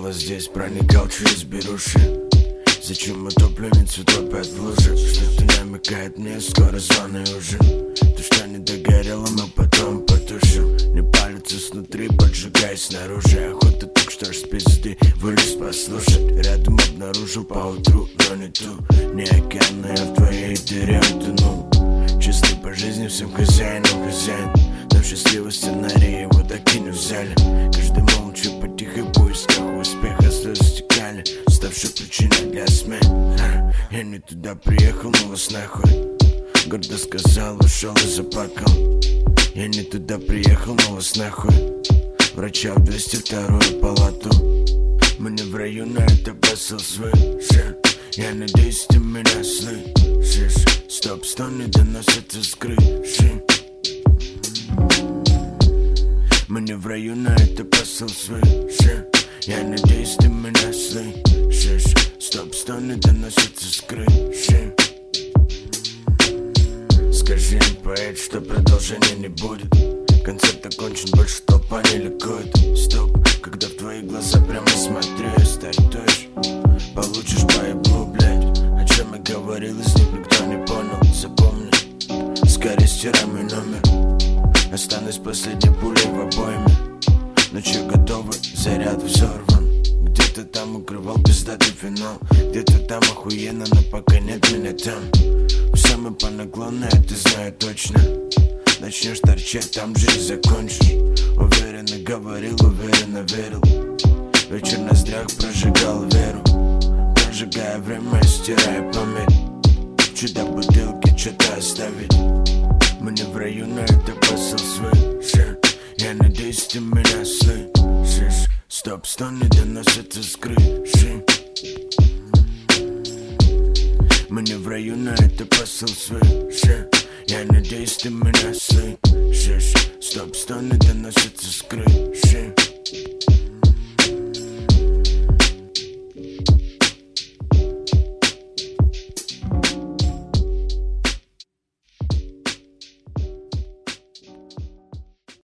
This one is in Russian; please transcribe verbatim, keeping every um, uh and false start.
голос здесь проникал через беруши. Зачем утопленницу топят в луже? Что-то намекает мне, скоро званый ужин. То, что не догорело, мы потом потушим. Не палится снутри, поджигай снаружи. Охота так что ж с пизды вылез послушать. Рядом обнаружил поутру, но не ту. Не океан, но я в твоей дыре утонул. Честный по жизни, всем хозяином хозяин. Но счастливый сценарий его так и не взяли. Каждый молча по тихой поисках успеха слезы стекали, ставшей причиной для смен. Я не туда приехал, но вас нахуй. Гордо сказал, ушел и заплакал. Я не туда приехал, но вас нахуй. Врача в двести вторую палату. Мы не в раю, на это посыл свыше. Я надеюсь, ты меня слышишь. Стоп, стоны доносятся с крыши. Мы не в раю, на это посыл свыше. Я надеюсь, ты меня слышишь. Стоп, стоны доносятся с крыши. Скажи им, поэт, что продолжения не будет. Концерт окончен, больше толпа не ликует. Стоп, когда в твои глаза прямо смотрю, я стартуешь, получишь по еблу, блядь. О чем я говорил, из них никто не понял. Запомни, скорее стирай мой номер. Останусь последней пулей в обойме. Ну че, готовы? Заряд взорван. Где-то там укрывал пиздатый финал. Где-то там охуенно, но пока нет меня там. Все мы по наклону, это знаю точно. Начнешь торчать, там жизнь закончишь. Уверенно говорил, уверенно верил. Вечер на ноздрях прожигал веру. Прожигая время, стирая память. Чудо бутылки, что-то оставить. Мы не в раю, но это посыл свыше. Я надеюсь, ты меня слышишь. Стоп, стоны доносятся с крыши. Мы не в раю, но это посыл свыше. Я надеюсь, ты меня слышишь. Стоп, стоны доносятся с крыши.